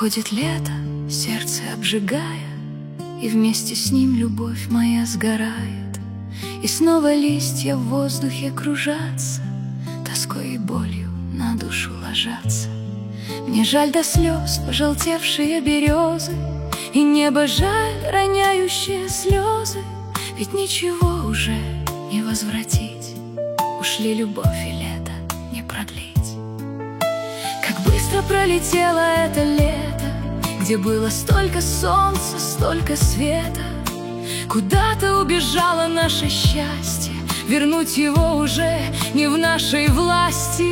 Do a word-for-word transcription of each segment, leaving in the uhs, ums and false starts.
Уходит лето, сердце обжигая, и вместе с ним любовь моя сгорает. И снова листья в воздухе кружатся, тоской и болью на душу ложатся. Мне жаль до слез пожелтевшие березы, и небо жаль роняющие слезы. Ведь ничего уже не возвратить, ушли любовь и лето не продлить. Как быстро пролетело это лето, где было столько солнца, столько света. Куда-то убежало наше счастье, вернуть его уже не в нашей власти.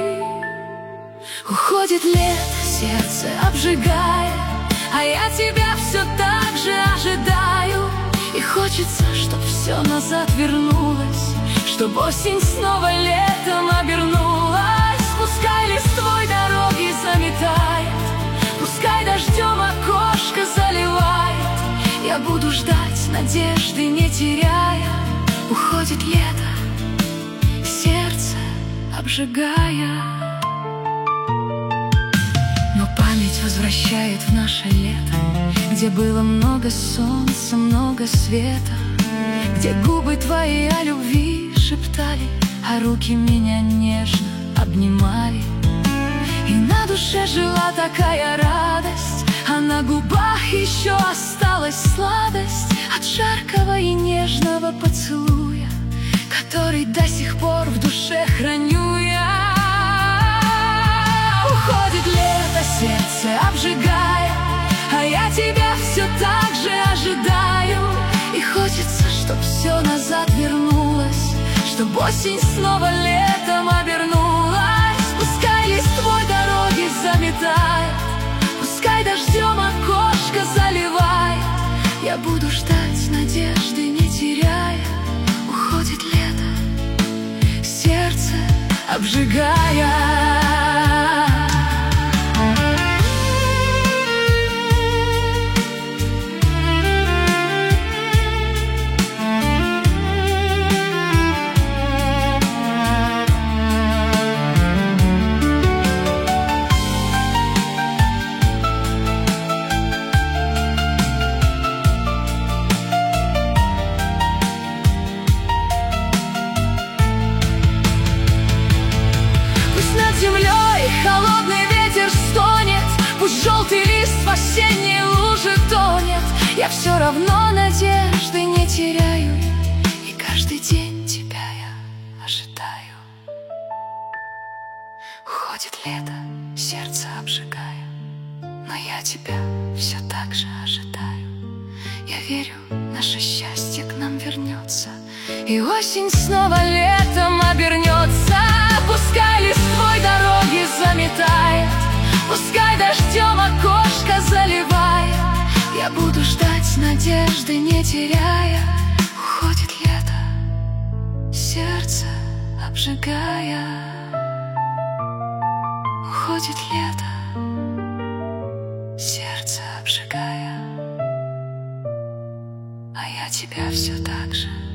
Уходит лето, сердце обжигая, а я тебя все так же ожидаю. И хочется, чтоб все назад вернулось, чтоб осень снова летом обернулась. Пускай листвой дороги заметает, пускай дождем окошко заливает. Я буду ждать, надежды не теряя. Уходит лето, сердце обжигая. Но память возвращает в наше лето, где было много солнца, много света, где губы твои о любви шептали, а руки меня нежно обнимали. И на душе жила такая радость, а на губах еще осталась сладость от жаркого и нежного поцелуя, который до сих пор в душе храню я. Уходит лето, сердце обжигая, а я тебя все так же ожидаю. И хочется, чтоб все назад вернулось, чтоб осень снова летом обернулась. Пускай листвой дороги заметает, пускай дождем окошко заливает. Я буду ждать, надежды не теряя. Уходит лето, сердце обжигая. Холодный ветер стонет, пусть желтый лист в осенней луже тонет. Я все равно надежды не теряю, и каждый день тебя я ожидаю. Уходит лето, сердце обжигая, но я тебя все так же ожидаю. Я верю, наше счастье к нам вернется, и осень снова летом обернется. Пускай листвой дороги заметает, пускай дождем окошко заливает. Я буду ждать, надежды не теряя. Уходит лето, сердце обжигая. Уходит лето, сердце обжигая, а я тебя все так же